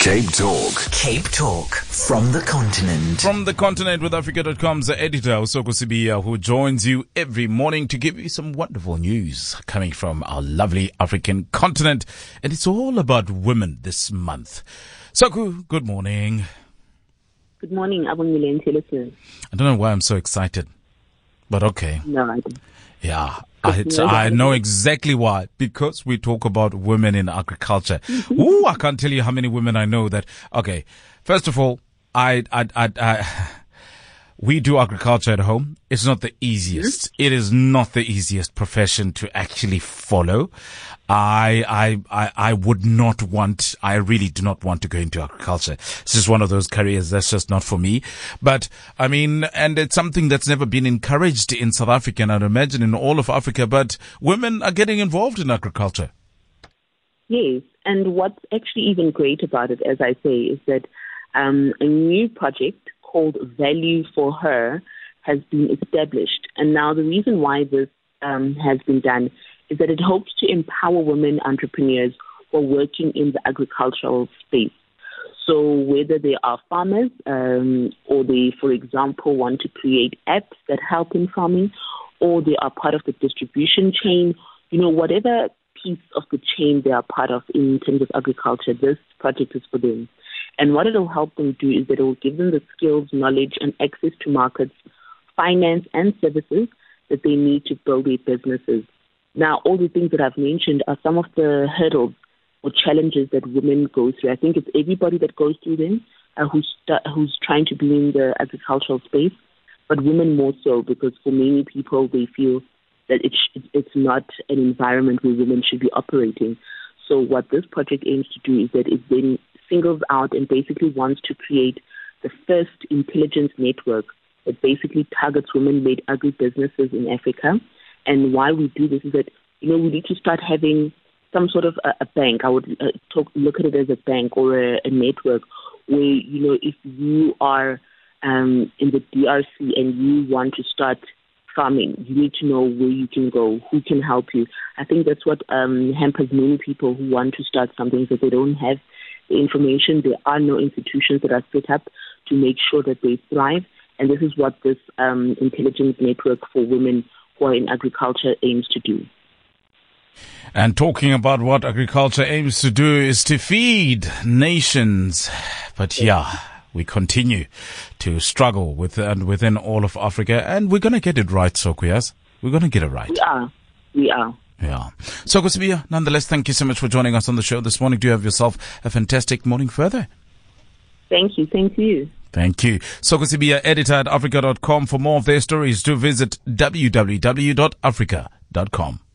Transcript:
Cape Talk. Cape Talk from the continent. From the continent with Africa.com's editor, Usoko Sibiya, who joins you every morning to give you some wonderful news coming from our lovely African continent. And it's all about women this month. Soko, good morning. Good morning, Abongile listeners. I don't know why I'm so excited, but okay. No, I don't. Yeah. I know exactly why. Because we talk about women in agriculture. Ooh, I can't tell you how many women I know that. Okay, first of all, we do agriculture at home. It's not the easiest. It is not the easiest profession to actually follow. I would not want, I really do not want to go into agriculture. It's just one of those careers that's just not for me. But I mean, and it's something that's never been encouraged in South Africa, and I'd imagine in all of Africa, but women are getting involved in agriculture. Yes, and what's actually even great about it, as I say, is that a new project called Value for Her has been established. And now the reason why this has been done is that it hopes to empower women entrepreneurs who are working in the agricultural space. So whether they are farmers or they, for example, want to create apps that help in farming, or they are part of the distribution chain, whatever piece of the chain they are part of in terms of agriculture, this project is for them. And what it will help them do is that it will give them the skills, knowledge, and access to markets, finance, and services that they need to build their businesses. Now, all the things that I've mentioned are some of the hurdles or challenges that women go through. I think it's everybody that goes through them who's trying to be in the agricultural space, but women more so, because for many people, they feel that it's not an environment where women should be operating. So what this project aims to do is that it then singles out and basically wants to create the first intelligence network that basically targets women-led agribusinesses in Africa. And why we do this is that, we need to start having some sort of a bank. I would look at it as a bank or a network where, if you are in the DRC and you want to start farming, you need to know where you can go, who can help you. I think that's what hampers many people who want to start something, that they don't have the information. There are no institutions that are set up to make sure that they thrive. And this is what this intelligence network for women who are in agriculture aims to do. And talking about what agriculture aims to do is to feed nations. But we continue to struggle within all of Africa, and we're going to get it right, Sokuyas. We're going to get it right. We are. Yeah. Soko Sibiya, nonetheless, thank you so much for joining us on the show this morning. Do have yourself a fantastic morning further. Thank you. Thank you. Thank you. Soko Sibiya, editor at Africa.com. For more of their stories, do visit www.africa.com.